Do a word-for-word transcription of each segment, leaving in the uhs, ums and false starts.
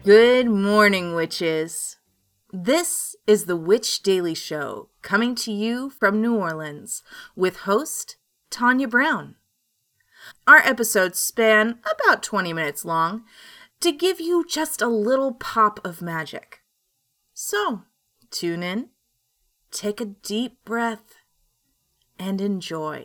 Good morning, witches. This is the Witch Daily Show, coming to you from New Orleans, with host Tanya Brown. Our episodes span about twenty minutes long to give you just a little pop of magic. So, tune in, take a deep breath, and enjoy.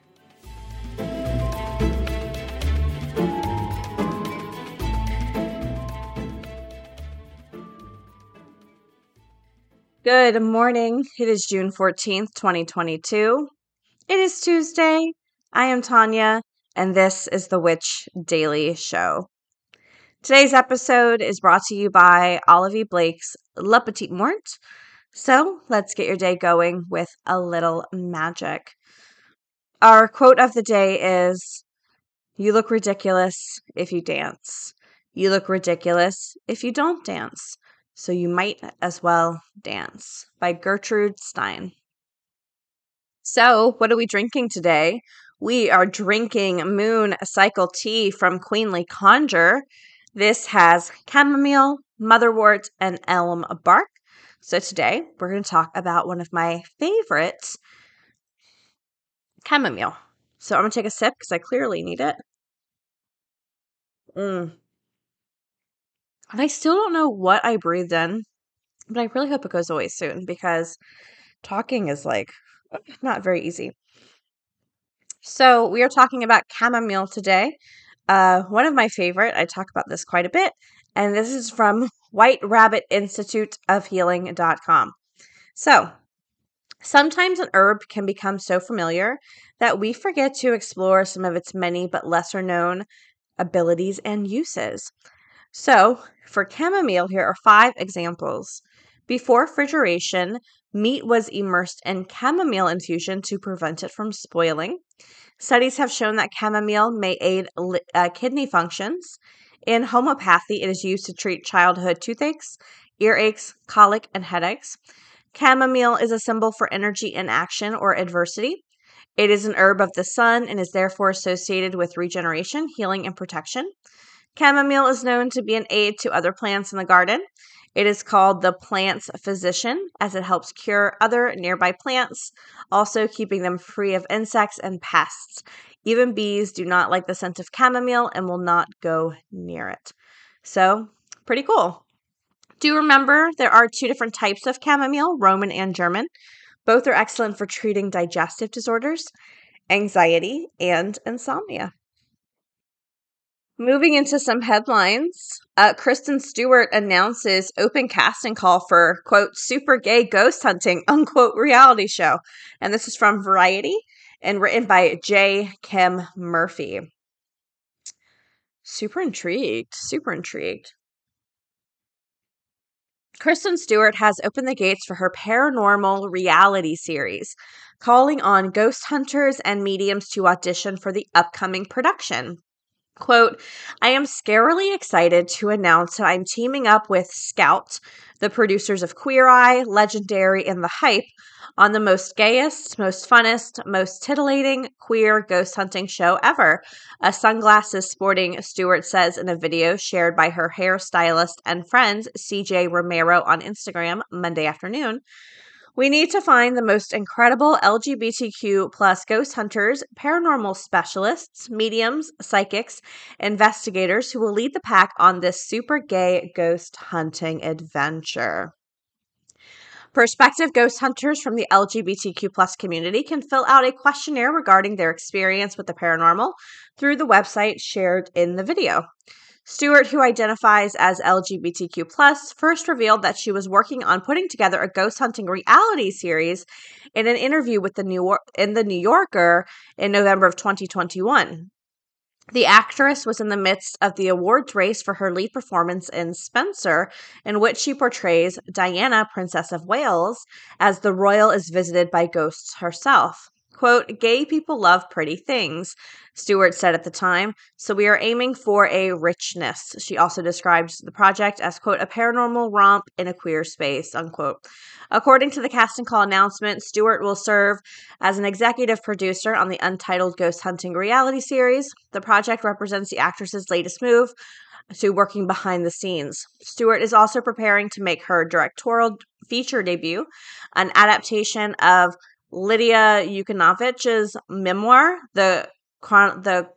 Good morning. It is June fourteenth, twenty twenty-two. It is Tuesday. I am Tanya, and this is the Witch Daily Show. Today's episode is brought to you by Olivia Blake's Le Petit Mort. So let's get your day going with a little magic. Our quote of the day is, "You look ridiculous if you dance. You look ridiculous if you don't dance. So you might as well dance," by Gertrude Stein. So, what are we drinking today? We are drinking Moon Cycle Tea from Queenly Conjure. This has chamomile, motherwort, and elm bark. So today, we're going to talk about one of my favorites, chamomile. So I'm going to take a sip because I clearly need it. Mm. And I still don't know what I breathed in, but I really hope it goes away soon because talking is like not very easy. So we are talking about chamomile today. Uh, one of my favorite, I talk about this quite a bit, and this is from white rabbit institute of healing dot com. So sometimes an herb can become so familiar that we forget to explore some of its many but lesser known abilities and uses. So, for chamomile, here are five examples. Before refrigeration, meat was immersed in chamomile infusion to prevent it from spoiling. Studies have shown that chamomile may aid uh, kidney functions. In homeopathy, it is used to treat childhood toothaches, earaches, colic, and headaches. Chamomile is a symbol for energy in action or adversity. It is an herb of the sun and is therefore associated with regeneration, healing, and protection. Chamomile is known to be an aid to other plants in the garden. It is called the plant's physician as it helps cure other nearby plants, also keeping them free of insects and pests. Even bees do not like the scent of chamomile and will not go near it. So, pretty cool. Do remember there are two different types of chamomile, Roman and German. Both are excellent for treating digestive disorders, anxiety, and insomnia. Moving into some headlines, uh, Kristen Stewart announces open casting call for, quote, super gay ghost hunting, unquote, reality show. And this is from Variety and written by J. Kim Murphy. Super intrigued, super intrigued. Kristen Stewart has opened the gates for her paranormal reality series, calling on ghost hunters and mediums to audition for the upcoming production. Quote, "I am scarily excited to announce that I'm teaming up with Scout, the producers of Queer Eye, Legendary, and The Hype, on the most gayest, most funnest, most titillating queer ghost hunting show ever," a sunglasses sporting Stewart says in a video shared by her hairstylist and friend C J Romero on Instagram Monday afternoon. "We need to find the most incredible L G B T Q plus ghost hunters, paranormal specialists, mediums, psychics, investigators who will lead the pack on this super gay ghost hunting adventure." Prospective ghost hunters from the L G B T Q plus community can fill out a questionnaire regarding their experience with the paranormal through the website shared in the video. Stewart, who identifies as L G B T Q plus, first revealed that she was working on putting together a ghost hunting reality series in an interview with the New York, in the New Yorker in November of twenty twenty-one. The actress was in the midst of the awards race for her lead performance in Spencer, in which she portrays Diana, Princess of Wales, as the royal is visited by ghosts herself. Quote, "Gay people love pretty things," Stewart said at the time, "so we are aiming for a richness." She also described the project as, quote, "a paranormal romp in a queer space," unquote. According to the casting call announcement, Stewart will serve as an executive producer on the untitled ghost hunting reality series. The project represents the actress's latest move, to working behind the scenes. Stewart is also preparing to make her directorial feature debut, an adaptation of Lydia Yukinovich's memoir, The Chron- the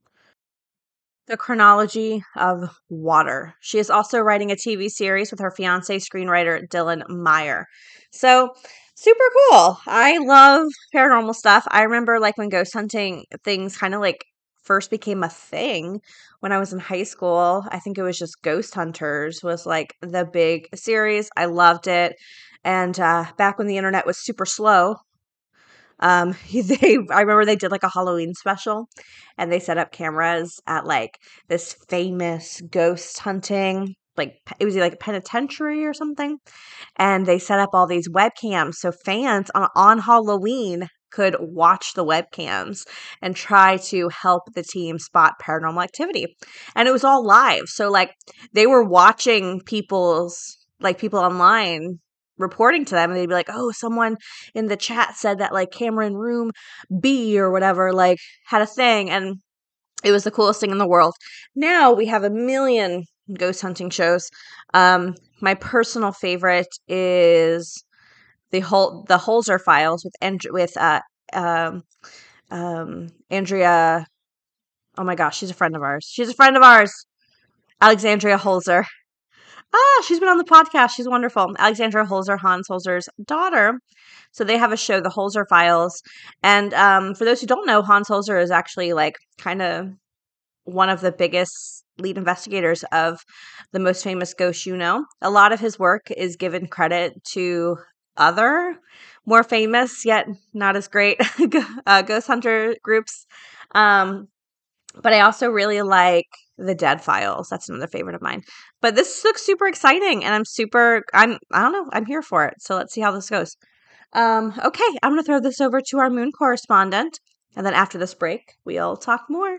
The Chronology of Water. She is also writing a T V series with her fiance, screenwriter Dylan Meyer. So, super cool. I love paranormal stuff. I remember like when ghost hunting things kind of like first became a thing when I was in high school. I think it was just Ghost Hunters was like the big series. I loved it. And uh, back when the internet was super slow, um, they I remember they did like a Halloween special, and they set up cameras at like this famous ghost hunting, like pe- it was like a penitentiary or something, and they set up all these webcams so fans on on Halloween could watch the webcams and try to help the team spot paranormal activity. And it was all live. So like they were watching people's like people online reporting to them, and they'd be like, "Oh, someone in the chat said that like Cameron room B or whatever like had a thing," and it was the coolest thing in the world. Now we have a million ghost hunting shows. Um, my personal favorite is the whole the Holzer Files with and with uh um um Andrea. Oh my gosh, she's a friend of ours. She's a friend of ours. Alexandria Holzer. Ah, she's been on the podcast. She's wonderful. Alexandra Holzer, Hans Holzer's daughter. So they have a show, The Holzer Files. And um, for those who don't know, Hans Holzer is actually like kind of one of the biggest lead investigators of the most famous ghosts you know. A lot of his work is given credit to other more famous yet not as great uh, ghost hunter groups. Um, but I also really like the Dead Files. That's another favorite of mine. But this looks super exciting, and I'm super, I'm, I don't know, I'm here for it. So let's see how this goes. Um, okay, I'm going to throw this over to our moon correspondent, and then after this break, we'll talk more.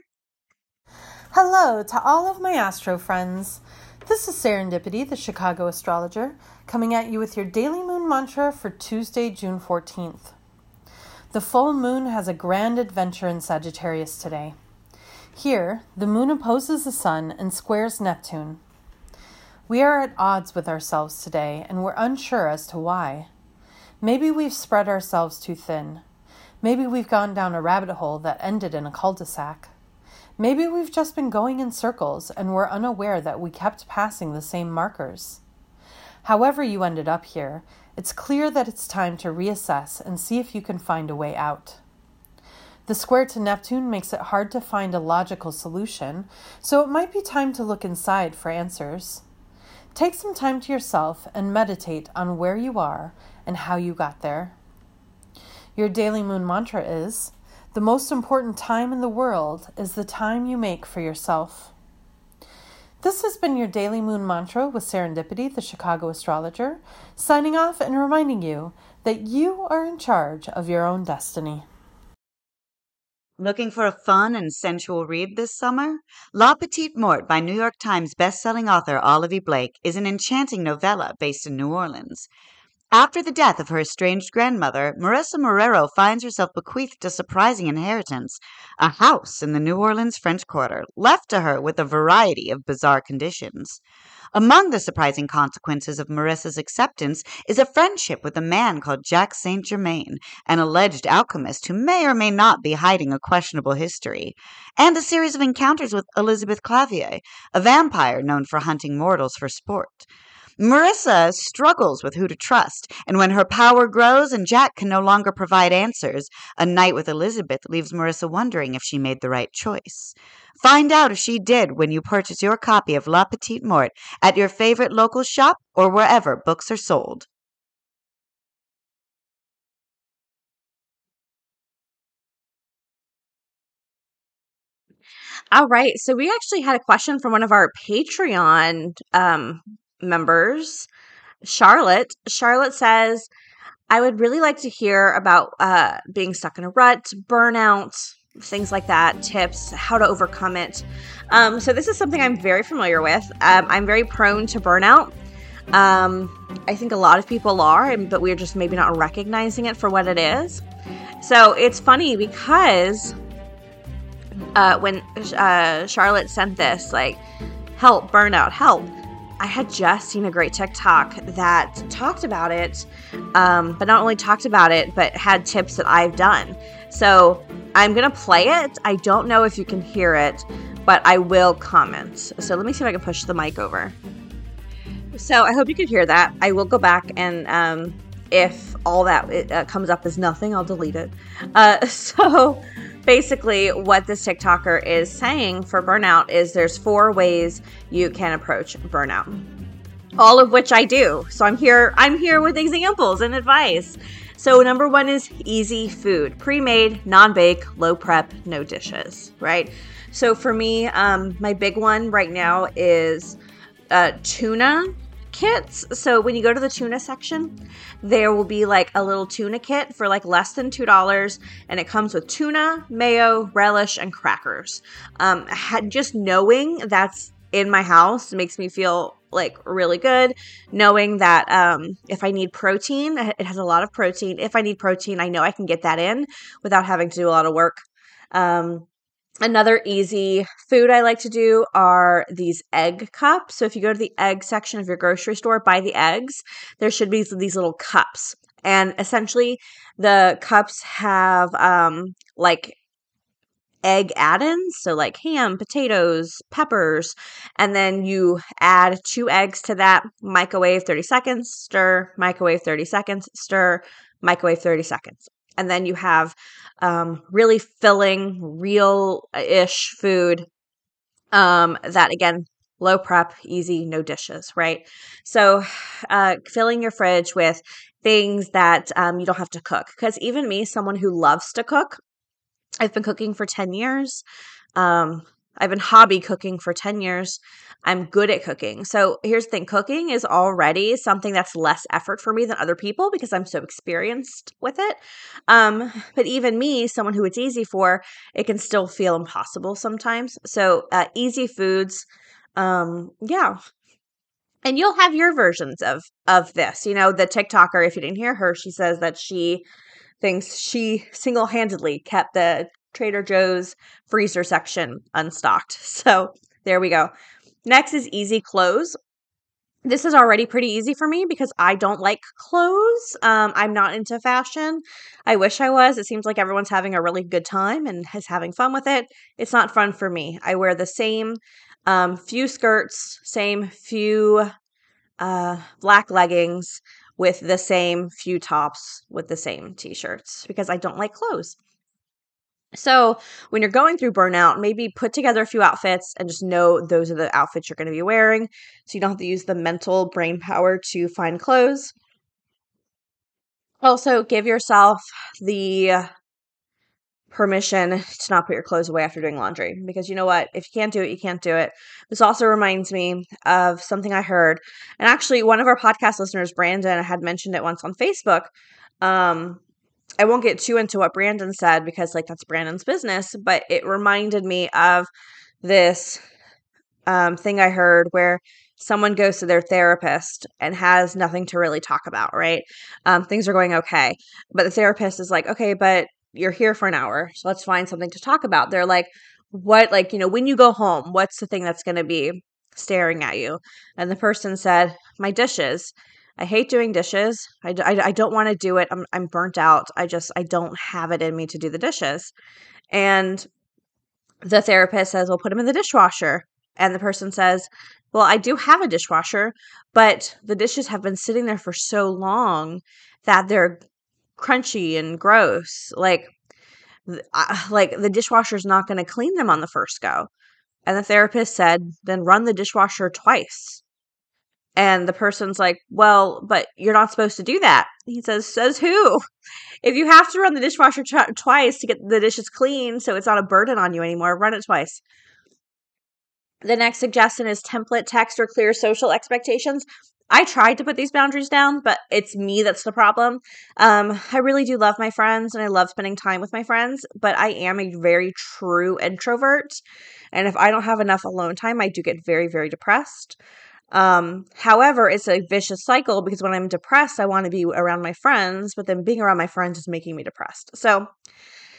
Hello to all of my astro friends. This is Serendipity, the Chicago astrologer, coming at you with your daily moon mantra for Tuesday, June fourteenth. The full moon has a grand adventure in Sagittarius today. Here, the moon opposes the sun and squares Neptune. We are at odds with ourselves today, and we're unsure as to why. Maybe we've spread ourselves too thin. Maybe we've gone down a rabbit hole that ended in a cul-de-sac. Maybe we've just been going in circles and we're unaware that we kept passing the same markers. However you ended up here, it's clear that it's time to reassess and see if you can find a way out. The square to Neptune makes it hard to find a logical solution, so it might be time to look inside for answers. Take some time to yourself and meditate on where you are and how you got there. Your daily moon mantra is, the most important time in the world is the time you make for yourself. This has been your daily moon mantra with Serendipity, the Chicago astrologer, signing off and reminding you that you are in charge of your own destiny. Looking for a fun and sensual read this summer? La Petite Morte by New York Times bestselling author Olivia Blake is an enchanting novella based in New Orleans. After the death of her estranged grandmother, Marissa Marrero finds herself bequeathed a surprising inheritance, a house in the New Orleans French Quarter, left to her with a variety of bizarre conditions. Among the surprising consequences of Marissa's acceptance is a friendship with a man called Jacques Saint Germain, an alleged alchemist who may or may not be hiding a questionable history, and a series of encounters with Elizabeth Clavier, a vampire known for hunting mortals for sport. Marissa struggles with who to trust, and when her power grows and Jack can no longer provide answers, a night with Elizabeth leaves Marissa wondering if she made the right choice. Find out if she did when you purchase your copy of La Petite Morte at your favorite local shop or wherever books are sold. All right. So we actually had a question from one of our Patreon um, members, Charlotte. Charlotte says, I would really like to hear about uh, being stuck in a rut, burnout, things like that, tips, how to overcome it. Um, so this is something I'm very familiar with. Um, I'm very prone to burnout. Um, I think a lot of people are, but we're just maybe not recognizing it for what it is. So it's funny because uh, when uh, Charlotte sent this, like, help, burnout, help. I had just seen a great TikTok that talked about it, um, but not only talked about it, but had tips that I've done. So I'm going to play it. I don't know if you can hear it, but I will comment. So let me see if I can push the mic over. So I hope you can hear that. I will go back and um, if all that it, uh, comes up as nothing, I'll delete it. Uh, so basically what this TikToker is saying for burnout is there's four ways you can approach burnout, all of which I do. So I'm here, I'm here with examples and advice. So number one is easy food, pre-made, non-bake, low prep, no dishes, right? So for me, um, my big one right now is uh, tuna kits. So when you go to the tuna section, there will be like a little tuna kit for like less than two dollars, and it comes with tuna, mayo, relish, and crackers. Um, just knowing that's in my house makes me feel like really good, knowing that um, if I need protein, it has a lot of protein. If I need protein, I know I can get that in without having to do a lot of work. Um, Another easy food I like to do are these egg cups. So if you go to the egg section of your grocery store, buy the eggs, there should be these little cups. And essentially the cups have um, like egg add-ins, so like ham, potatoes, peppers, and then you add two eggs to that, microwave thirty seconds, stir, microwave thirty seconds, stir, microwave thirty seconds. And then you have um, really filling, real-ish food um, that, again, low prep, easy, no dishes, right? So uh, filling your fridge with things that um, you don't have to cook. Because even me, someone who loves to cook, I've been cooking for ten years. Um, I've been hobby cooking for ten years. I'm good at cooking. So here's the thing. Cooking is already something that's less effort for me than other people because I'm so experienced with it. Um, but even me, someone who it's easy for, it can still feel impossible sometimes. So uh, easy foods, um, yeah. And you'll have your versions of of this. You know, the TikToker, if you didn't hear her, she says that she thinks she single-handedly kept the Trader Joe's freezer section unstocked. So there we go. Next is easy clothes. This is already pretty easy for me because I don't like clothes. Um, I'm not into fashion. I wish I was. It seems like everyone's having a really good time and is having fun with it. It's not fun for me. I wear the same um, few skirts, same few uh, black leggings with the same few tops with the same t-shirts because I don't like clothes. So when you're going through burnout, maybe put together a few outfits and just know those are the outfits you're going to be wearing so you don't have to use the mental brain power to find clothes. Also, give yourself the permission to not put your clothes away after doing laundry because you know what? If you can't do it, you can't do it. This also reminds me of something I heard. And actually, one of our podcast listeners, Brandon, had mentioned it once on Facebook. Um, I won't get too into what Brandon said because like that's Brandon's business, but it reminded me of this um, thing I heard where someone goes to their therapist and has nothing to really talk about, right? Um, things are going okay. But the therapist is like, okay, but you're here for an hour, so let's find something to talk about. They're like, what, like, you know, when you go home, what's the thing that's going to be staring at you? And the person said, my dishes. I hate doing dishes. I, I, I don't want to do it. I'm, I'm burnt out. I just, I don't have it in me to do the dishes. And the therapist says, well, put them in the dishwasher. And the person says, well, I do have a dishwasher, but the dishes have been sitting there for so long that they're crunchy and gross. Like, uh, like the dishwasher's not going to clean them on the first go. And the therapist said, then run the dishwasher twice. And the person's like, well, but you're not supposed to do that. He says, says who? If you have to run the dishwasher t- twice to get the dishes clean so it's not a burden on you anymore, run it twice. The next suggestion is template text or clear social expectations. I tried to put these boundaries down, but it's me that's the problem. Um, I really do love my friends and I love spending time with my friends, but I am a very true introvert. And if I don't have enough alone time, I do get very, very depressed. Um, however, it's a vicious cycle because when I'm depressed, I want to be around my friends, but then being around my friends is making me depressed. So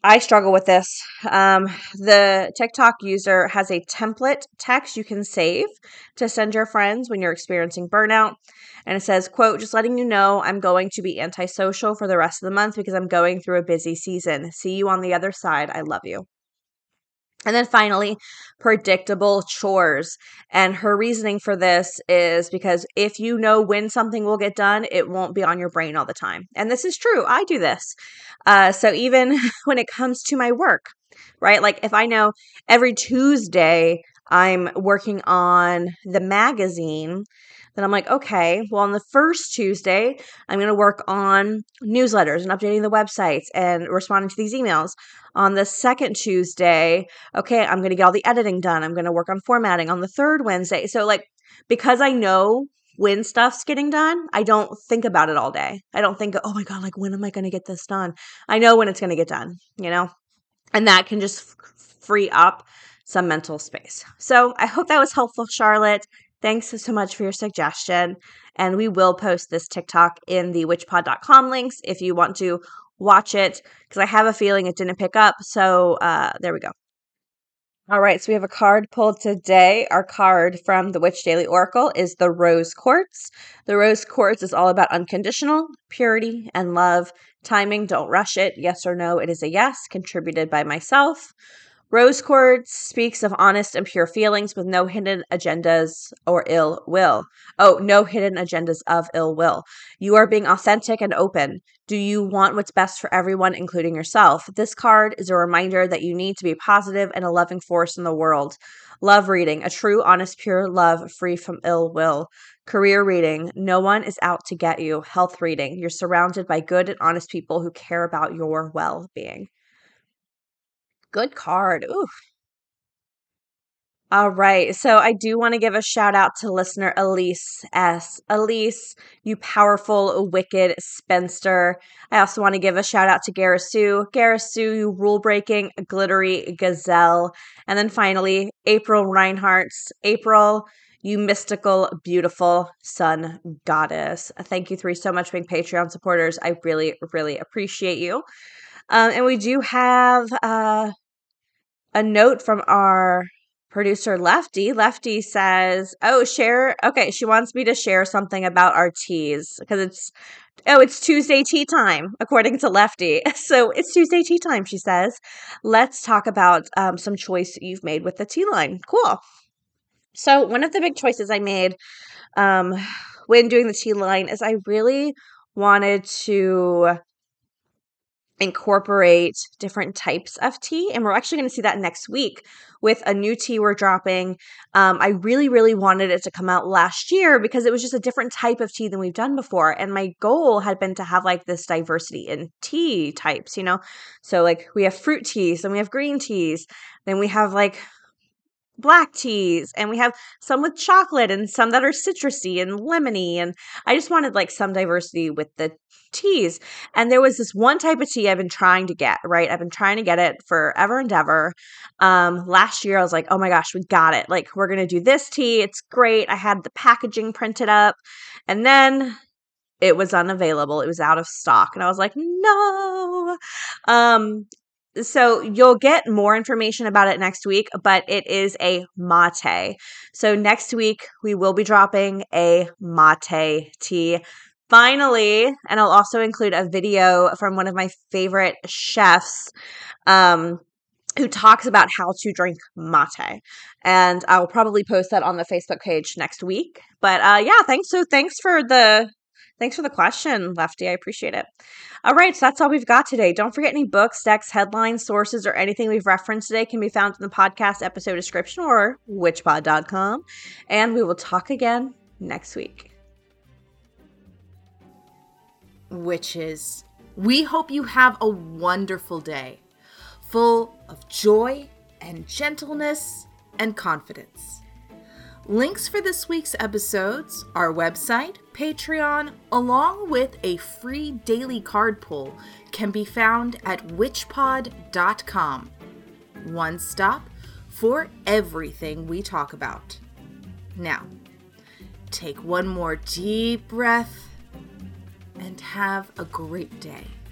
I struggle with this. Um, the TikTok user has a template text you can save to send your friends when you're experiencing burnout. And it says, quote, just letting you know I'm going to be antisocial for the rest of the month because I'm going through a busy season. See you on the other side. I love you. And then finally, predictable chores. And her reasoning for this is because if you know when something will get done, it won't be on your brain all the time. And this is true. I do this. Uh, so even when it comes to my work, right? Like if I know every Tuesday I'm working on the magazine, then I'm like, okay, well, on the first Tuesday, I'm going to work on newsletters and updating the websites and responding to these emails. On the second Tuesday, okay, I'm going to get all the editing done. I'm going to work on formatting on the third Wednesday. So, like, because I know when stuff's getting done, I don't think about it all day. I don't think, oh my God, like, when am I going to get this done? I know when it's going to get done, you know? And that can just f- free up some mental space. So I hope that was helpful, Charlotte. Thanks so much for your suggestion. And we will post this TikTok in the witch pod dot com links if you want to watch it, because I have a feeling it didn't pick up. So uh, there we go. All right, so we have a card pulled today. Our card from the Witch Daily Oracle is the Rose Quartz. The Rose Quartz is all about unconditional purity and love. Timing, don't rush it. Yes or no, it is a yes. Contributed by myself. Rose Quartz speaks of honest and pure feelings with no hidden agendas or ill will. Oh, no hidden agendas of ill will. You are being authentic and open. Do you want what's best for everyone, including yourself? This card is a reminder that you need to be positive and a loving force in the world. Love reading, a true, honest, pure love free from ill will. Career reading, no one is out to get you. Health reading, you're surrounded by good and honest people who care about your well-being. Good card. Ooh. All right. So I do want to give a shout out to listener Elise S. Elise, you powerful, wicked spinster. I also want to give a shout out to Garasu. Garasu, you rule breaking, glittery gazelle. And then finally, April Reinhardt. April, you mystical, beautiful sun goddess. Thank you three so much for being Patreon supporters. I really, really appreciate you. Um, and we do have uh, a note from our producer Lefty. Lefty says, "Oh, share. Okay, she wants me to share something about our teas because it's oh, it's Tuesday tea time, according to Lefty. So it's Tuesday tea time." She says, "Let's talk about um, some choice you've made with the tea line." Cool. So one of the big choices I made um, when doing the tea line is I really wanted to incorporate different types of tea. And we're actually going to see that next week with a new tea we're dropping. Um, I really, really wanted it to come out last year because it was just a different type of tea than we've done before. And my goal had been to have like this diversity in tea types, you know? So like we have fruit teas, then we have green teas, then we have like black teas, and we have some with chocolate and some that are citrusy and lemony. And I just wanted like some diversity with the teas. And there was this one type of tea I've been trying to get, right? I've been trying to get it forever and ever. Um, last year I was like, oh my gosh, we got it. Like we're going to do this tea. It's great. I had the packaging printed up, and then it was unavailable. It was out of stock. And I was like, no. Um, so you'll get more information about it next week, but it is a mate. So next week we will be dropping a mate tea. Finally, and I'll also include a video from one of my favorite chefs um, who talks about how to drink mate. And I'll probably post that on the Facebook page next week. But uh, yeah, thanks. So thanks for the Thanks for the question, Lefty. I appreciate it. All right, so that's all we've got today. Don't forget any books, decks, headlines, sources, or anything we've referenced today can be found in the podcast episode description or witch pod dot com. And we will talk again next week. Witches, we hope you have a wonderful day, full of joy and gentleness and confidence. Links for this week's episodes, our website, Patreon, along with a free daily card pull can be found at witch pod dot com. One stop for everything we talk about. Now, take one more deep breath and have a great day.